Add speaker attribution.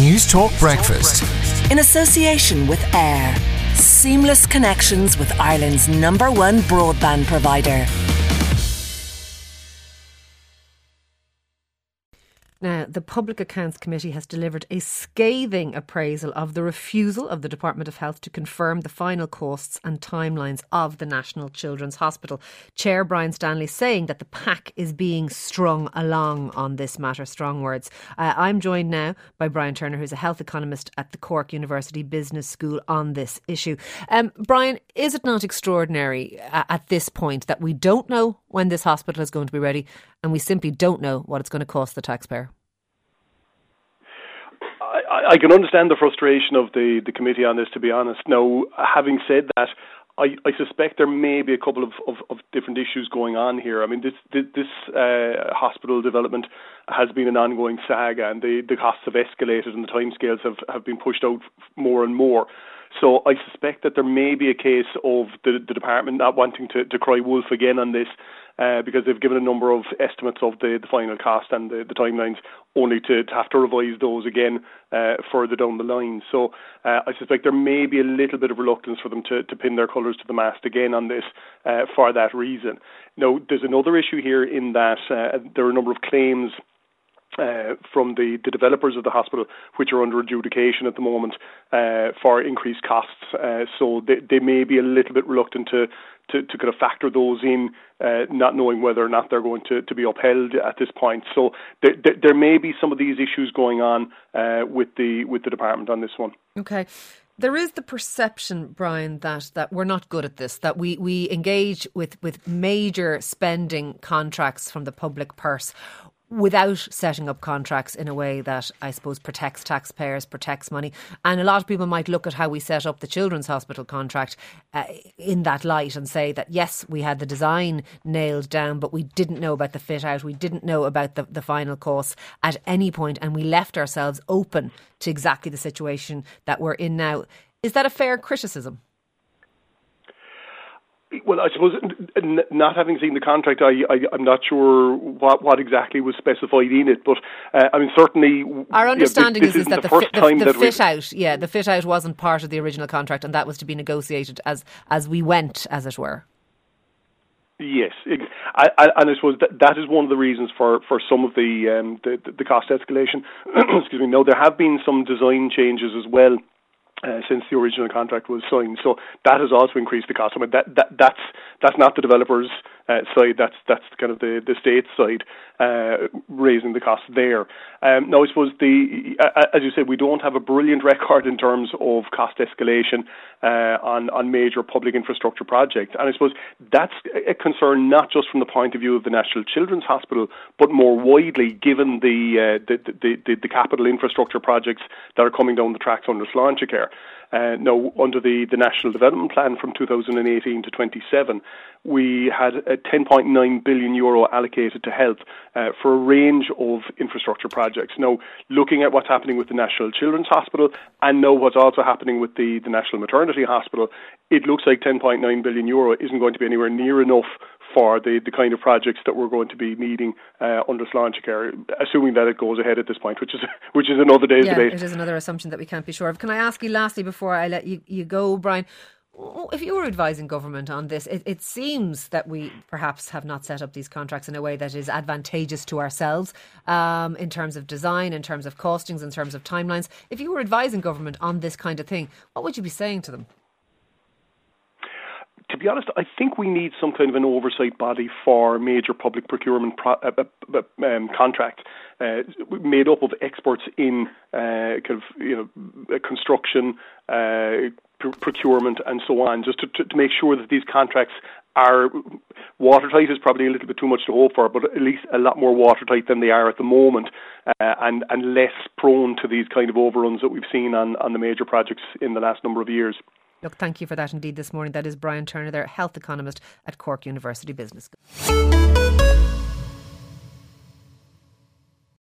Speaker 1: News Talk Breakfast.
Speaker 2: In association with AIR. Seamless connections with Ireland's #1 broadband provider.
Speaker 3: Now, the Public Accounts Committee has delivered a scathing appraisal of the refusal of the Department of Health to confirm the final costs and timelines of the National Children's Hospital. Chair Brian Stanley saying that the pack is being strung along on this matter. Strong words. I'm joined now by Brian Turner, who's a health economist at the Cork University Business School, on this issue. Brian, is it not extraordinary at this point that we don't know when this hospital is going to be ready and we simply don't know what it's going to cost the taxpayer?
Speaker 4: I can understand the frustration of the committee on this, to be honest. Now, having said that, I suspect there may be a couple of different issues going on here. I mean, this hospital development has been an ongoing saga, and the costs have escalated and the timescales have been pushed out more and more. So I suspect that there may be a case of the department not wanting to cry wolf again on this, because they've given a number of estimates of the final cost and the timelines, only to have to revise those again further down the line. So I suspect there may be a little bit of reluctance for them to pin their colours to the mast again on this for that reason. Now, there's another issue here in that there are a number of claims from the developers of the hospital, which are under adjudication at the moment for increased costs. So they may be a little bit reluctant to kind of factor those in, not knowing whether or not they're going to be upheld at this point. So there may be some of these issues going on with the department on this one.
Speaker 3: Okay. There is the perception, Brian, that we're not good at this, that we engage with major spending contracts from the public purse without setting up contracts in a way that, I suppose, protects taxpayers, protects money. And a lot of people might look at how we set up the Children's Hospital contract in that light and say that, yes, we had the design nailed down, but we didn't know about the fit out. We didn't know about the final costs at any point, and we left ourselves open to exactly the situation that we're in now. Is that a fair criticism?
Speaker 4: Well, I suppose not having seen the contract, I'm not sure what exactly was specified in it. But I mean, certainly
Speaker 3: our understanding is that the fit out wasn't part of the original contract, and that was to be negotiated as we went, as it were.
Speaker 4: Yes, and I suppose that is one of the reasons for some of the cost escalation. Excuse me. No, there have been some design changes as well since the original contract was signed, so that has also increased the cost. I mean, that's not the developers' side. That's kind of the state side raising the cost there. Now, I suppose as you said, we don't have a brilliant record in terms of cost escalation on major public infrastructure projects, and I suppose that's a concern not just from the point of view of the National Children's Hospital, but more widely, given the capital infrastructure projects that are coming down the tracks under Sláintecare. Now, under the National Development Plan from 2018 to 27, we had a €10.9 billion allocated to health for a range of infrastructure projects. Now, looking at what's happening with the National Children's Hospital and now what's also happening with the National Maternity Hospital, it looks like €10.9 billion isn't going to be anywhere near enough for the kind of projects that we're going to be needing under Sláintecare, assuming that it goes ahead at this point, which is another day's debate.
Speaker 3: It is another assumption that we can't be sure of. Can I ask you lastly, before I let you go, Brian, if you were advising government on this, it seems that we perhaps have not set up these contracts in a way that is advantageous to ourselves in terms of design, in terms of costings, in terms of timelines. If you were advising government on this kind of thing, what would you be saying to them?
Speaker 4: To be honest, I think we need some kind of an oversight body for major public procurement contracts made up of experts in construction, procurement, and so on, just to make sure that these contracts are watertight. Is probably a little bit too much to hope for, but at least a lot more watertight than they are at the moment, and less prone to these kind of overruns that we've seen on the major projects in the last number of years.
Speaker 3: Look, thank you for that indeed this morning. That is Brian Turner there, health economist at Cork University Business School.